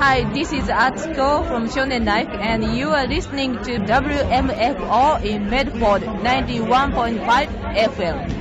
Hi, this is Atsuko from Shonen Life, and you are listening to WMFO in Medford 91.5 FM.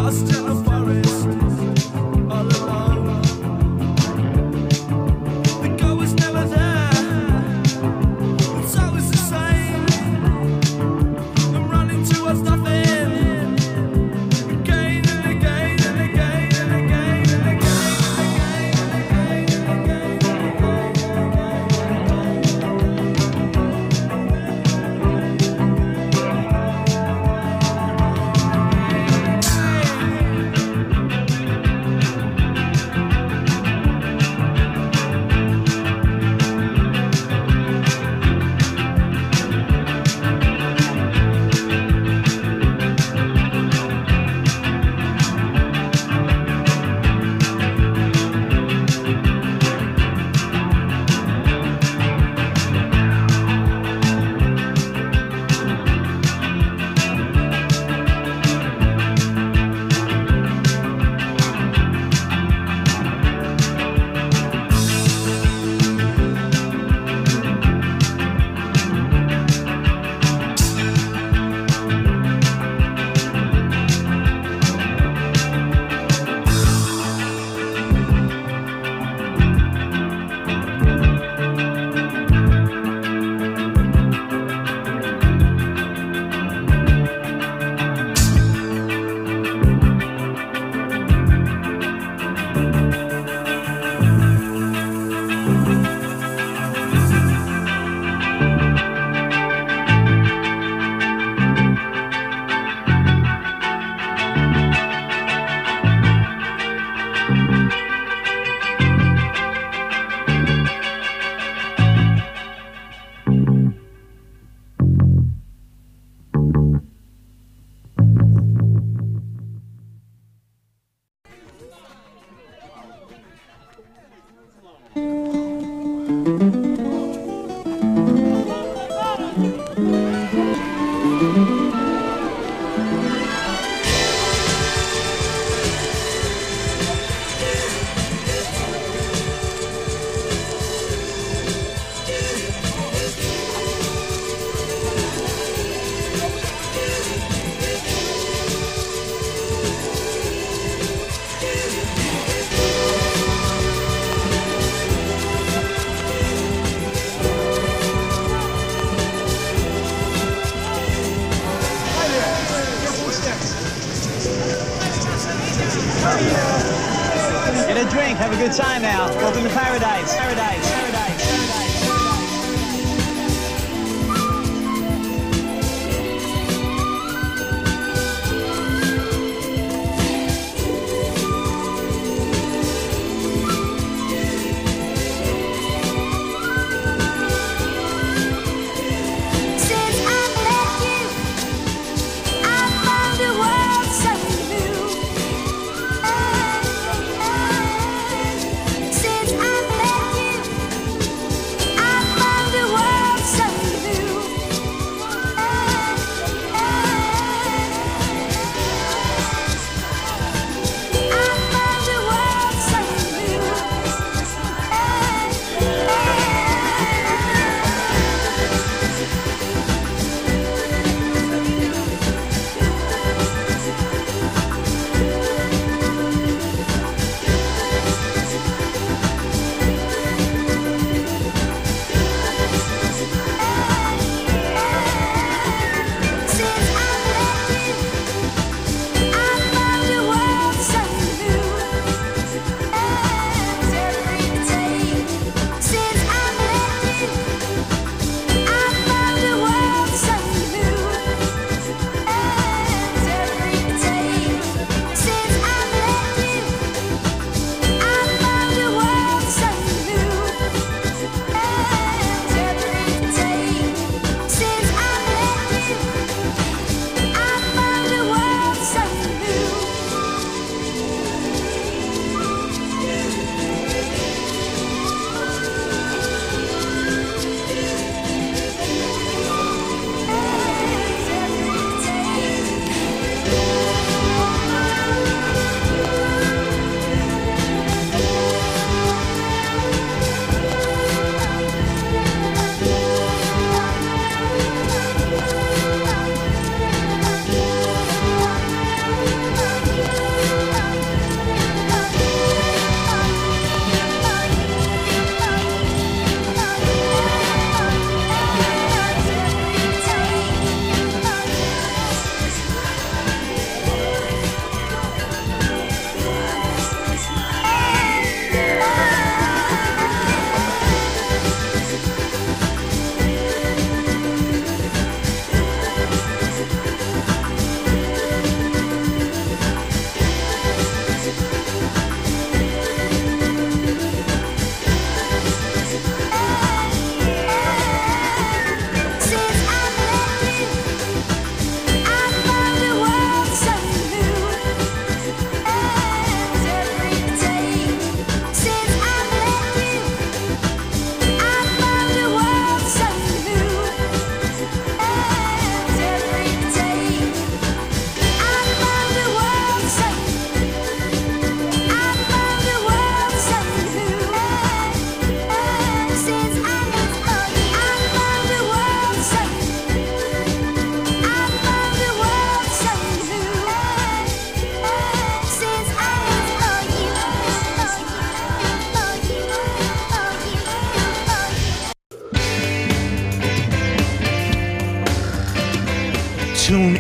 Get a drink, have a good time now. Welcome to paradise. Paradise, paradise, paradise.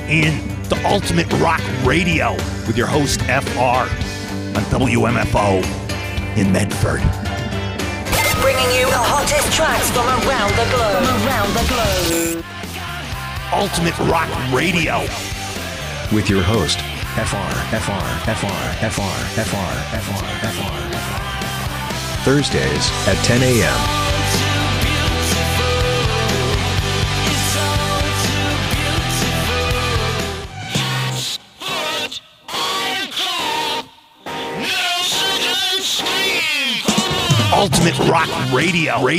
in to Ultimate Rock Radio with your host, FR, on WMFO in Medford. Bringing you the hottest tracks from around the globe. Ultimate Rock Radio with your host, FR. Thursdays at 10 a.m. Ultimate Rock Radio. On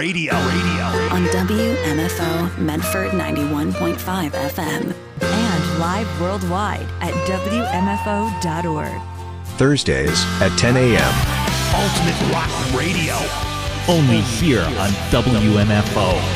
WMFO Medford 91.5 FM. And live worldwide at WMFO.org. Thursdays at 10 a.m. Ultimate Rock Radio. Only here on WMFO.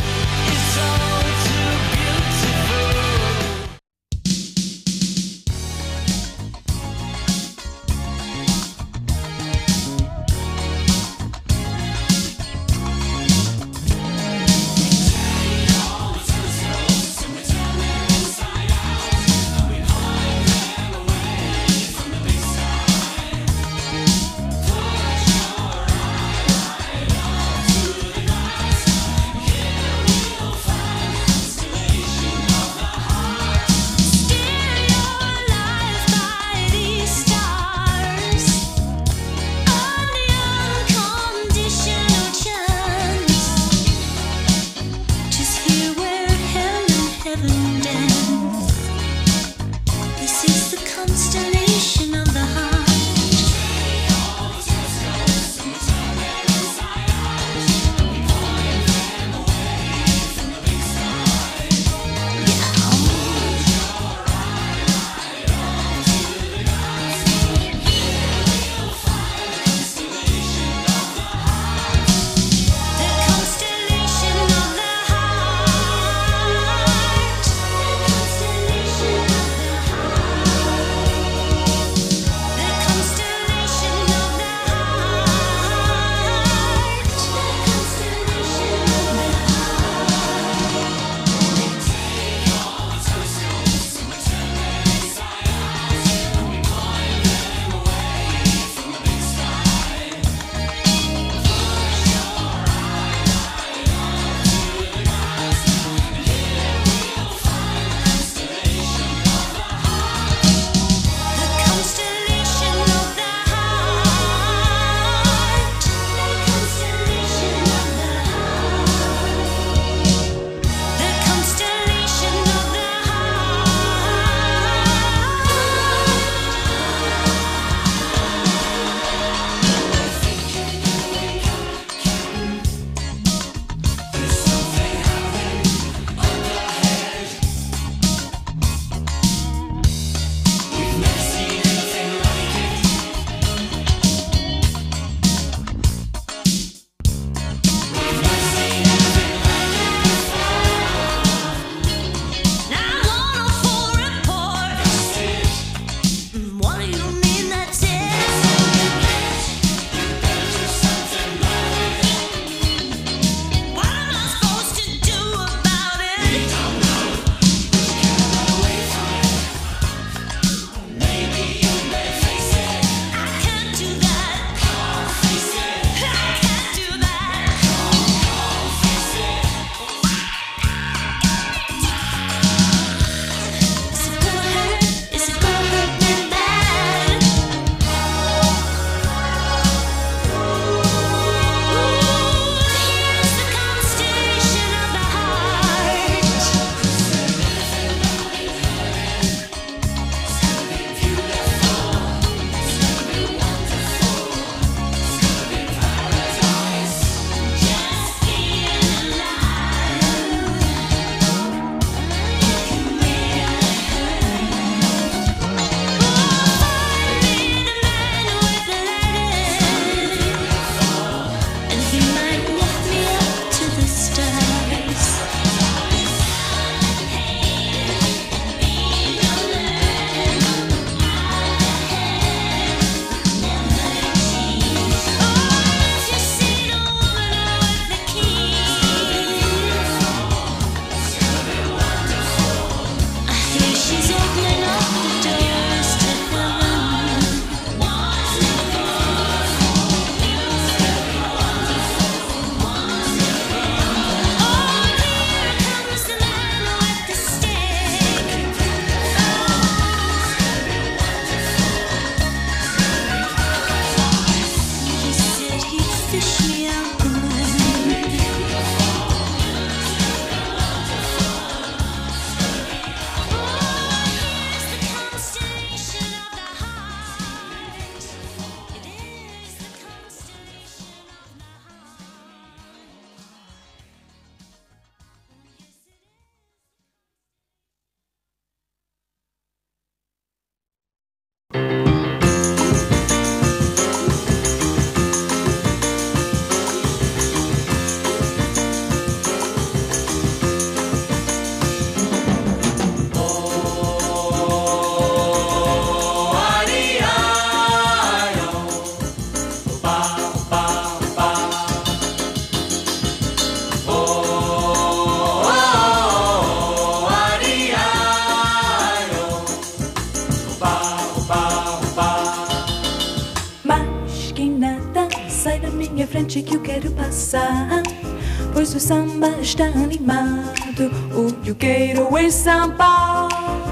frente que eu quero passar, pois o samba está animado. O que eu quero é samba,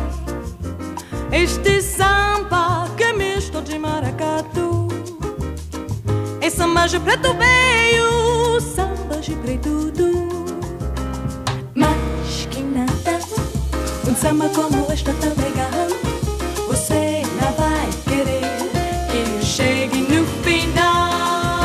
este samba que é misto de maracatu. É samba de preto veio, samba de preto do. Mas que nada, um samba como este tão legal, você não vai querer que eu chegue no final.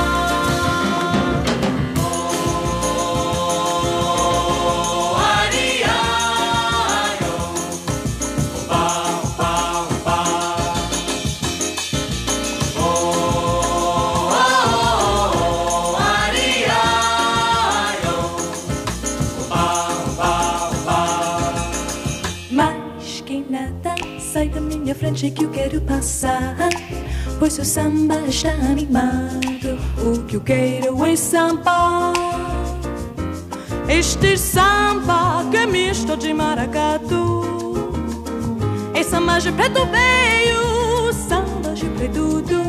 Sai da minha frente que eu quero passar, pois seu samba está animado. O que eu quero é samba, este samba que é misto de maracatu. É samba de preto veio, samba de preto do.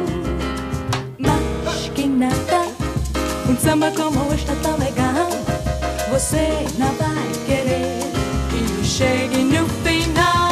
Mas que nada, um samba como este tão legal, você não vai querer que eu chegue no final.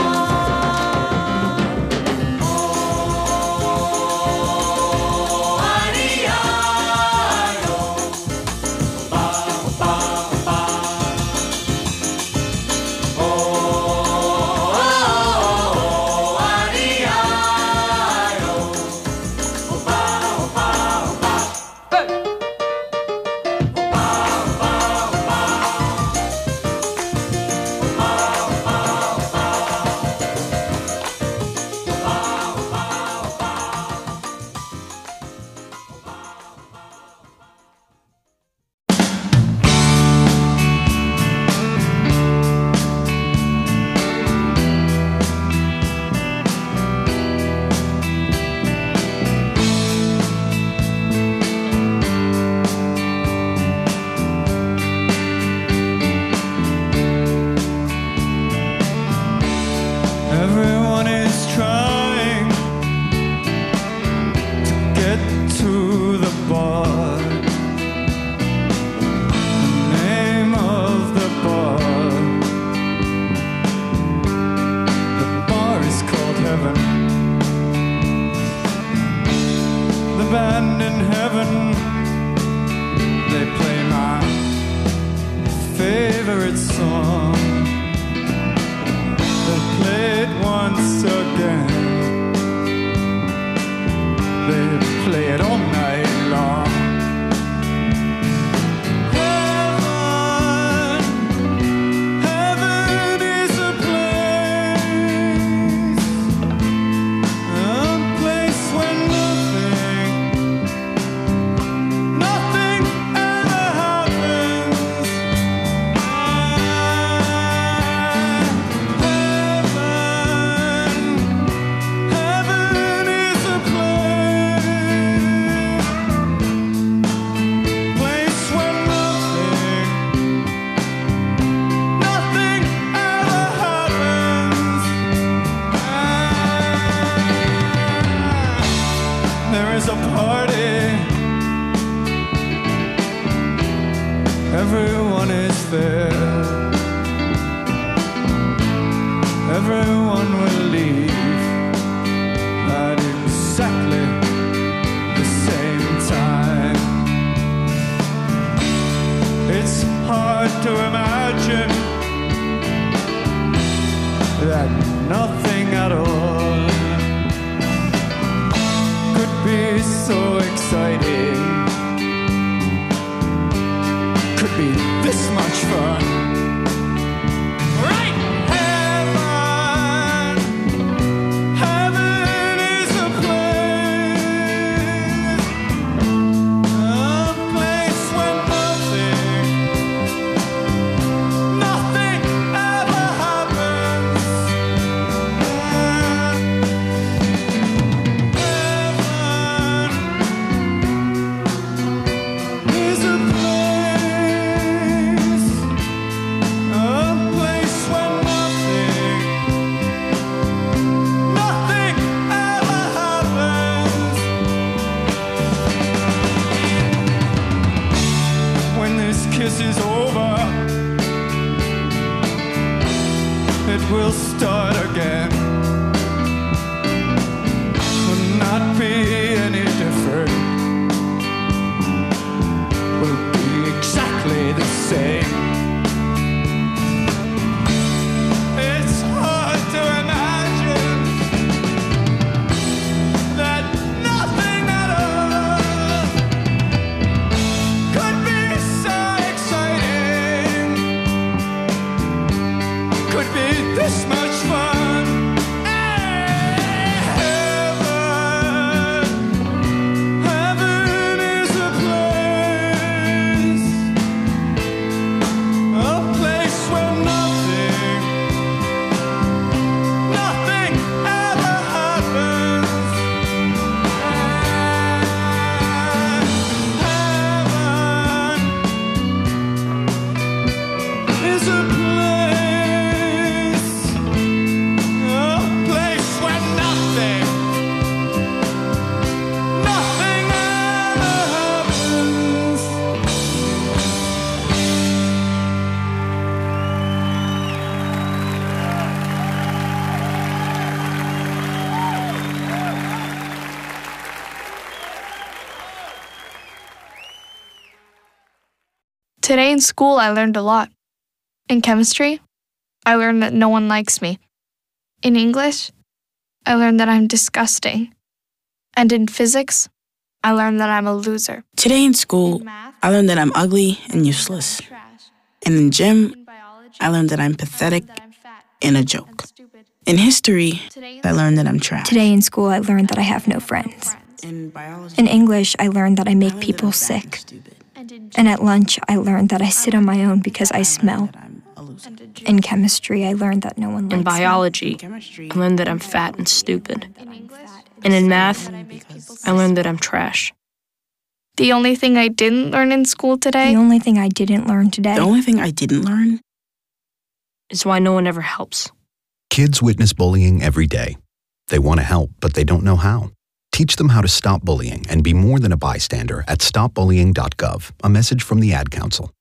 Today in school, I learned a lot. In chemistry, I learned that no one likes me. In English, I learned that I'm disgusting. And in physics, I learned that I'm a loser. Today in school, I learned that I'm ugly and useless. And in gym, I learned that I'm pathetic and a joke. In history, I learned that I'm trash. Today in school, I learned that I have no friends. In English, I learned that I make people sick. And at lunch, I learned that I sit on my own because I smell. In chemistry, I learned that no one likes me. In biology, I learned that I'm fat and stupid. And in math, I learned that I'm trash. The only thing I didn't learn in school today? The only thing I didn't learn today? The only thing I didn't learn? Is why no one ever helps. Kids witness bullying every day. They want to help, but they don't know how. Teach them how to stop bullying and be more than a bystander at stopbullying.gov. A message from the Ad Council.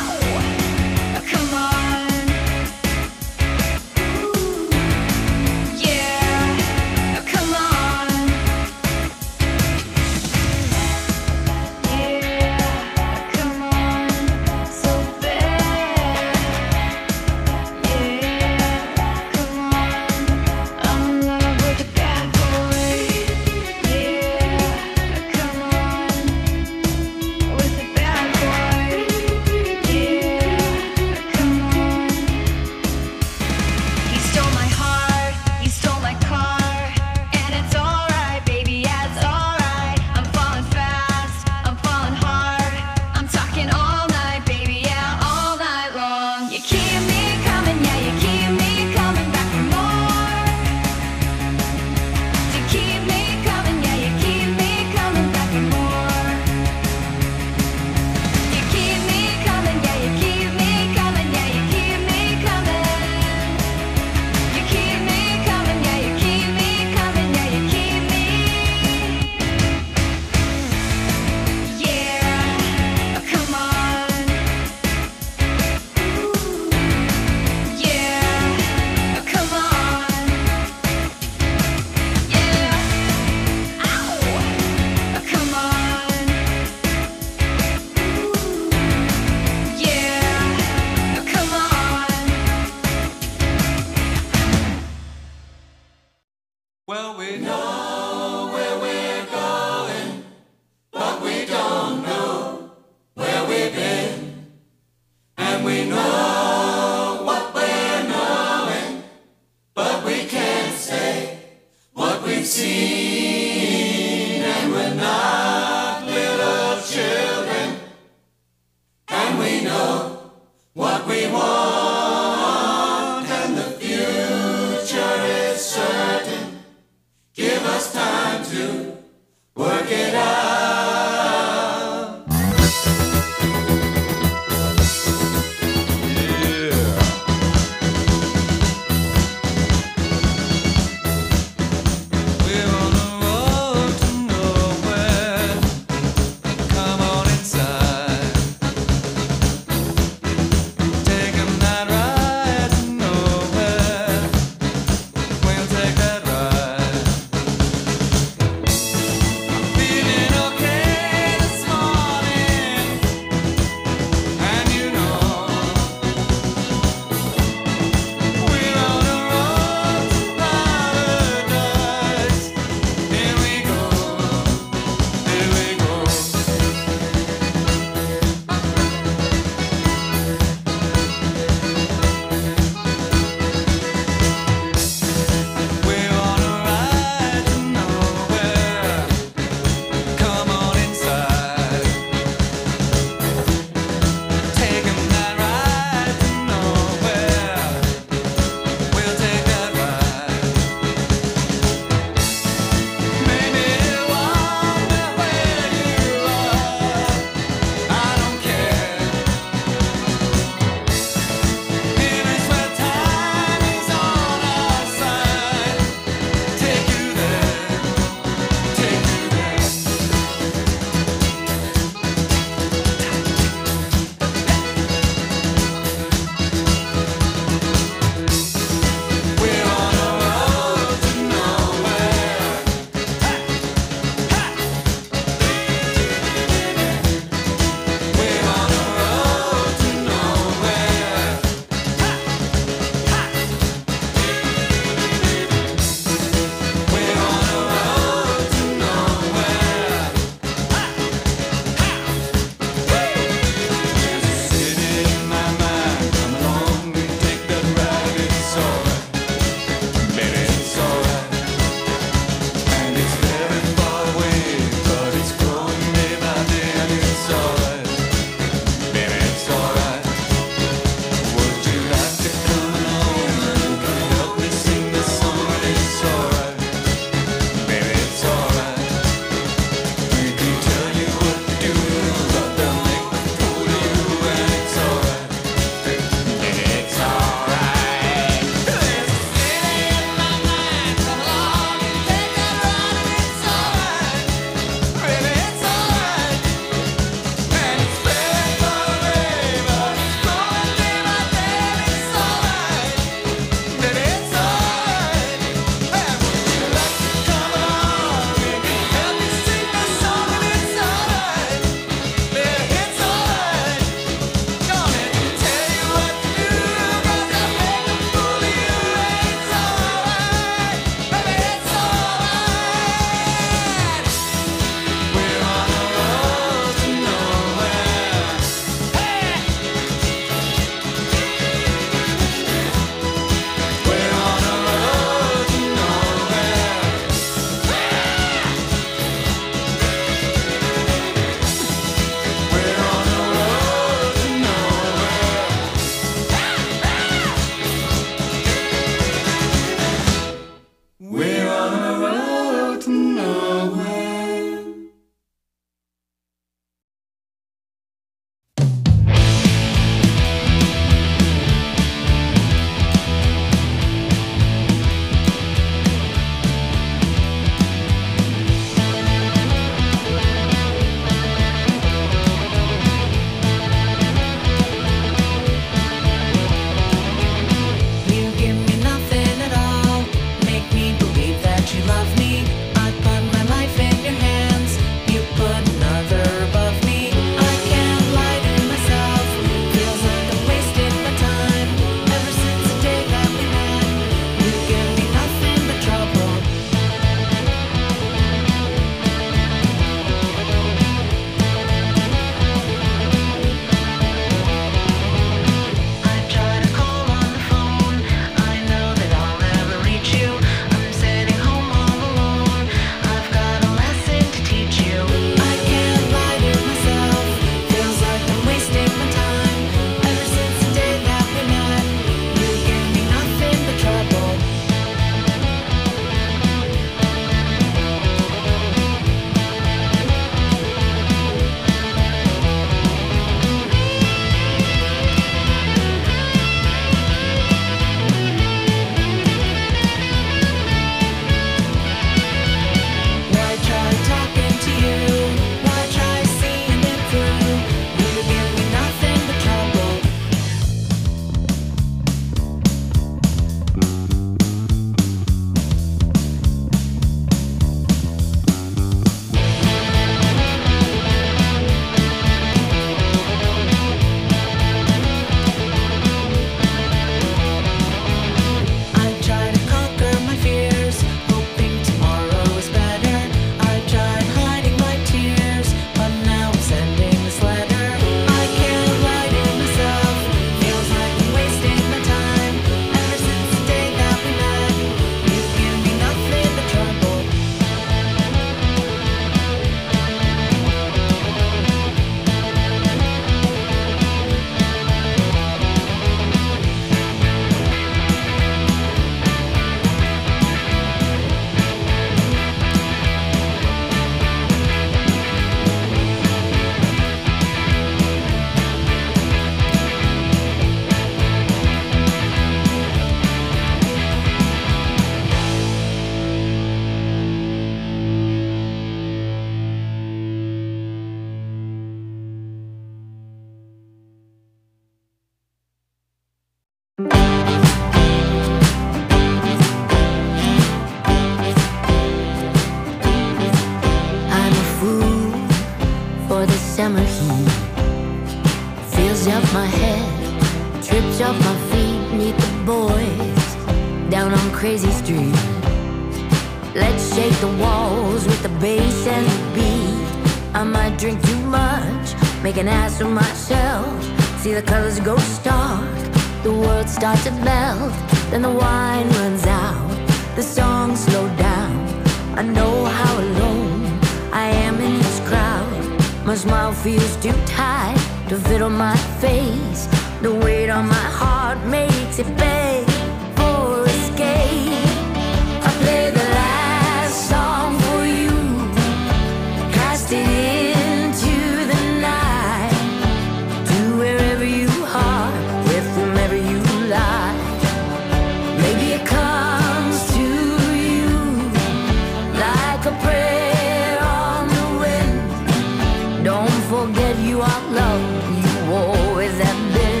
meet the boys down on Crazy Street. Let's shake the walls with the bass and the beat. I might drink too much, make an ass of myself. See the colors go stark, the world starts to melt. Then the wine runs out, the songs slow down. I know how alone I am in this crowd. My smile feels too tight to fit on my face. The weight on my heart makes it beg for escape. I play the last song for you, cast it into the night, to wherever you are, with whomever you lie. Maybe it comes to you like a prayer on the wind. Don't forget you are loved, you always have been.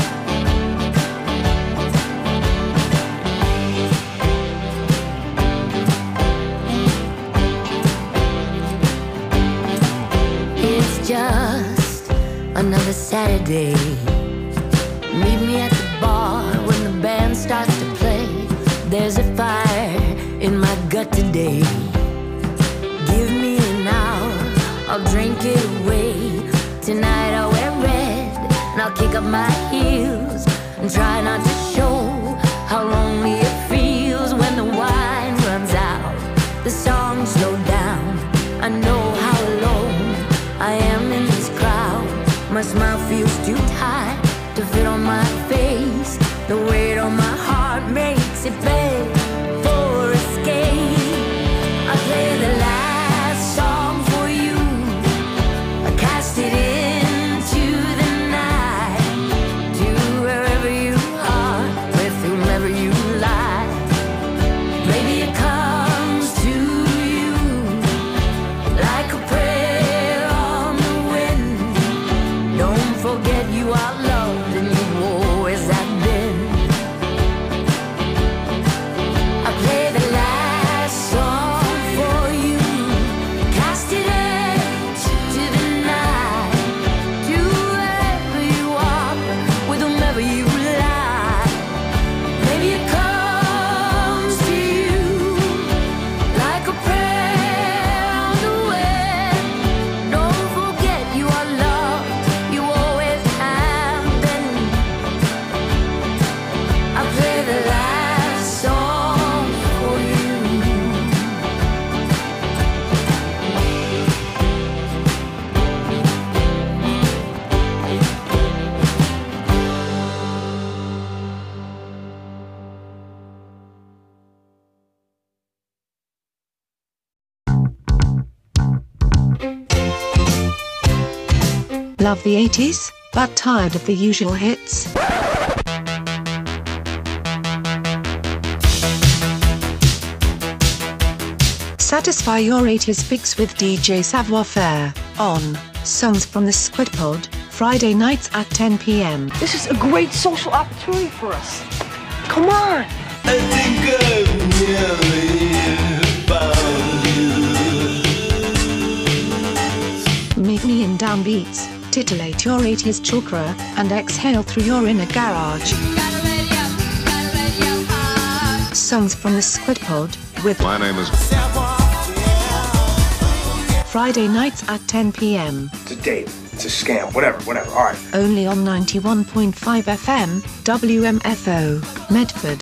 It's just another Saturday. Meet me at the bar when the band starts to play. There's a fire in my gut today. Give me an hour, I'll drink it away. Tonight I'll wear red and I'll kick up my heels and try not to show how lonely it feels when the wine runs out, the songs slow down. I know how alone I am in this crowd. My smile feels too tight to fit on my face. The weight on my heart makes it beg for escape. I play the last song for you, I cast it into the night, to wherever you are, with whomever you lie. Maybe it comes to you like a prayer on the wind. Don't forget you are loved and you always have been. I play the last song for you, cast it into the night, to wherever you are, with whomever you lie. Maybe it comes to you like a prayer on the wind. Don't forget you are loved, you always have been. I play the last song for you. Love the 80s, but tired of the usual hits? Satisfy your 80s fix with DJ Savoir Faire on Songs from the Squid Pod, Friday nights at 10 p.m. This is a great social opportunity for us. Come on! I think I've nearly found you. Meet me in downbeats, titillate your 80s chakra, and exhale through your inner garage. Songs from the Squid Pod with My name is Friday nights at 10 p.m. It's a date. It's a scam. Whatever. All right. Only on 91.5 FM, WMFO, Medford.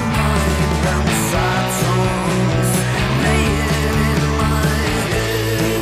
Songs laying in my head.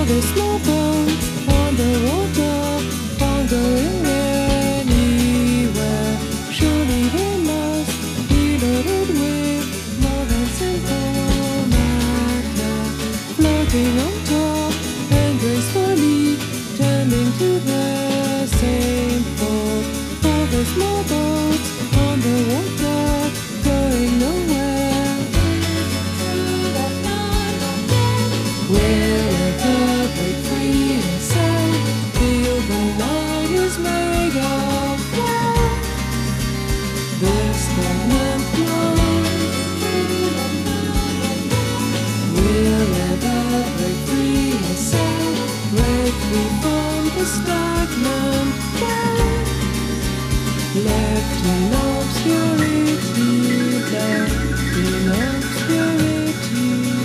the small boats on the water, wandering anywhere. Surely they must be loaded with more than simple matter, floating on top and gracefully turning to the same port. All the small boats on the water, going nowhere. Will ever break free and sail? Feel the line is made of glass. The stagnant flows. Will ever break free and sail? Break free from the stagnant gas. Left in obscurity, left in obscurity.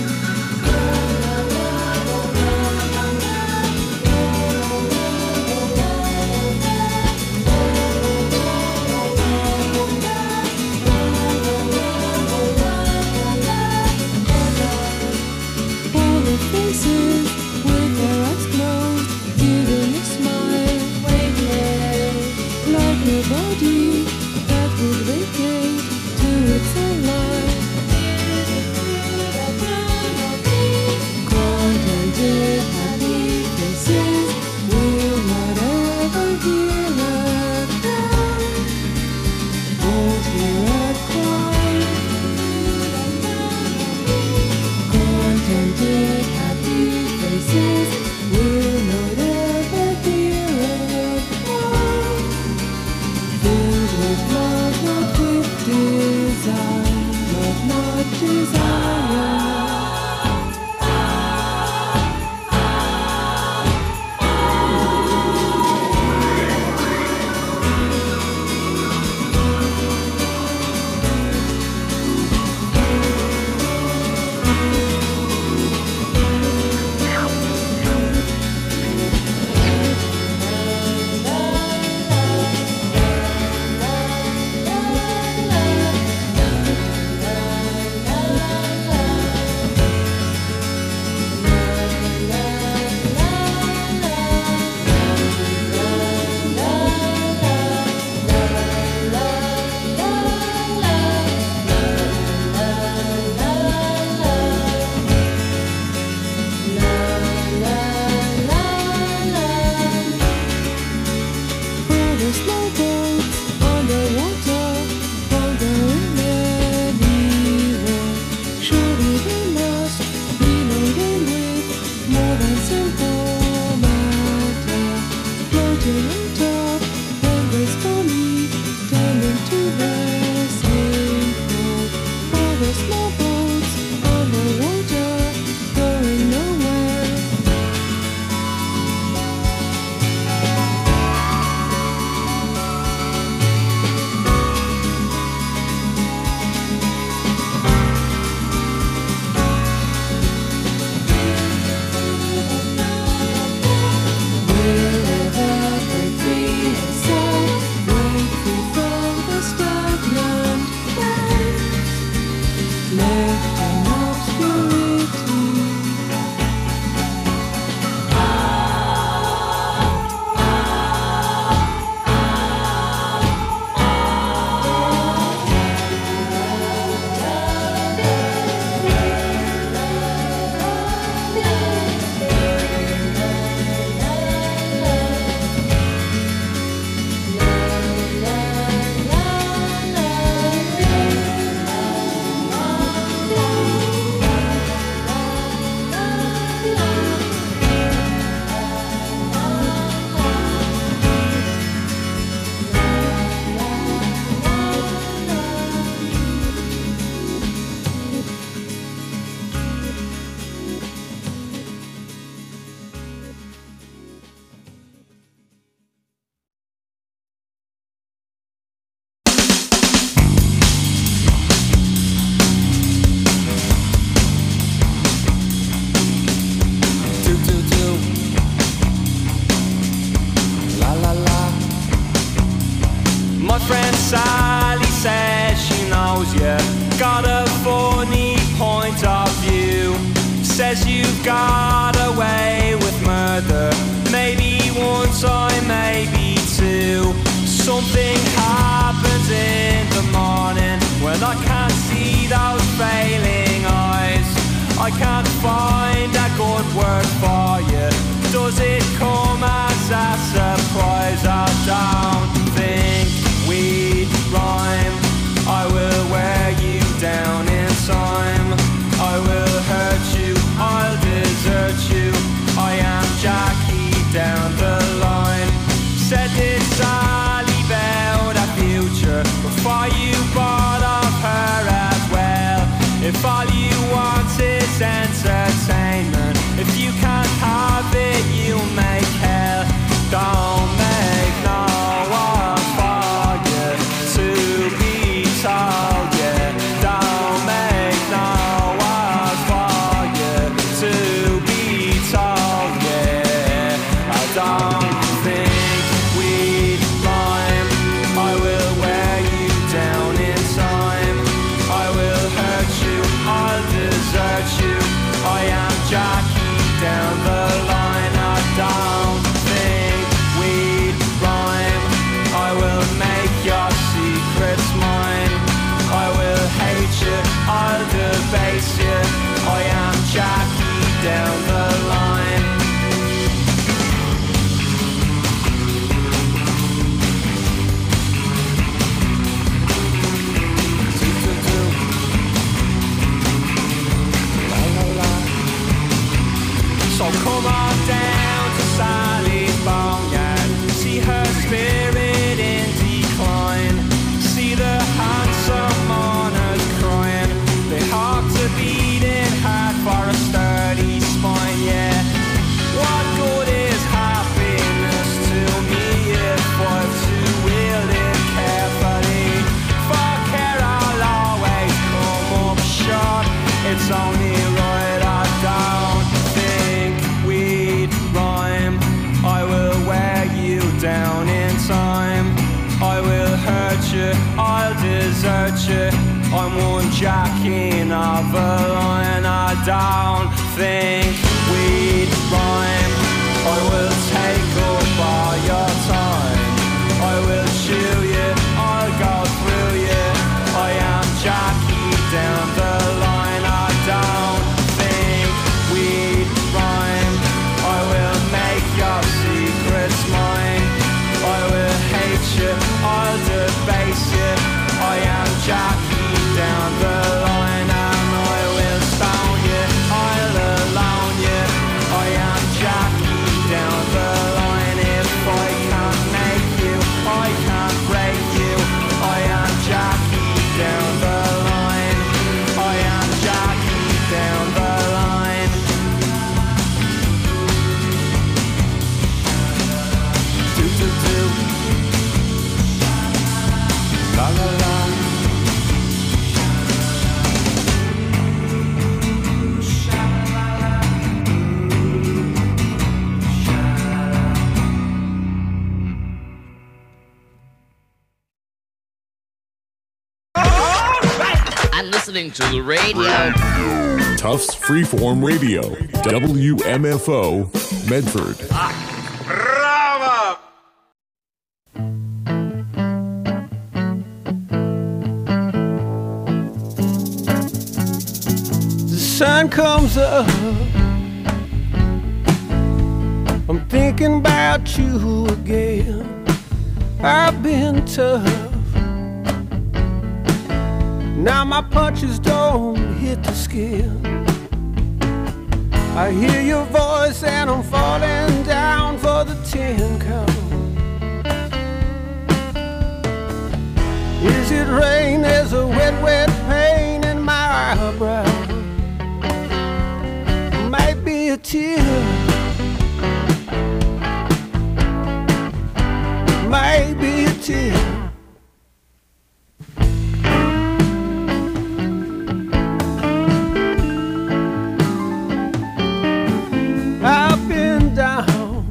All the faces with their eyes closed, giving a smile, like nobody that would vacate to its own life. Contented, happy faces will not ever hear a cry, won't hear a cry. Contented, happy faces will not ever hear a cry. Filled with love, not with desire, love, not desire. All the small boats on the water, wandering anywhere. Surely they must be loaded with more than simple matter, floating on top and gracefully turning to the same port. All the small boats on the water, going nowhere. Will ever break free and sail, break free from the stagnant gas, left in obscurity. My friend Sally says she knows you got a funny point of view. Says you've got away with time, maybe two. Something happens in the morning when I can't see those failing eyes. I can't find a good word for you. Does it come as a surprise? I don't think we'd rhyme. I will wear you down in time. I will hurt you, I'll desert you. I am Jackie down the line. Said this Sally about a future before you bought off her as well. If all you want is entertainment, if you can't have it, you make hell. Don't make no one for you to be told, yeah. Don't make no one for you to be told, yeah. I don't think we'd rhyme. I will wear you down in time. I will hurt you, I'll desert you. I am Jackie down the line. I don't think we'd rhyme. I will make your secrets mine. I will hate you, I'll debase you. I am Jackie down the line. So come on down to Sally's boneyard. See her spirit in decline. See the handsome mourners crying. They heart to beating hard for a sturdy spine, yeah. What good is happiness to me if I'm to wield it carefully? For care I'll always come up short. It's only right I don't think we'd rhyme. I will wear you down in time. I will hurt you, I'll desert you. I'm one jacking of a line. I don't think we'd rhyme. I will take up all your time. I will chew you, I'll go through you. I am Jackie down the line. I don't think we'd rhyme. I will make your secrets mine. I will hate you, I'll debase you. I am Jackie down the line. And I will stone you, I'll alone you. I am Jackie down the line. If I can't make you, I can't break you. I am Jackie down the line. I am Jackie down the line. Do do do. La la la. I'm listening to the radio. Tufts Freeform Radio, WMFO, Medford. Bravo! The sun comes up, I'm thinking about you again. I've been tough, now my punches don't hit the skin. I hear your voice and I'm falling down for the 10 count. Is it rain? There's a wet, wet pain in my eyebrow. Might be a tear, might be a tear. I've been down,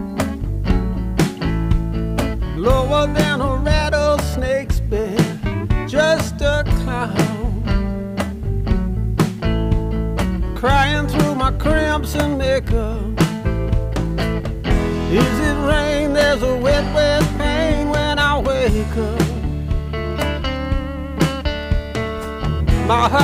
lower than a rattlesnake's bed, just a clown, crying through my crimson makeup. Is it rain? My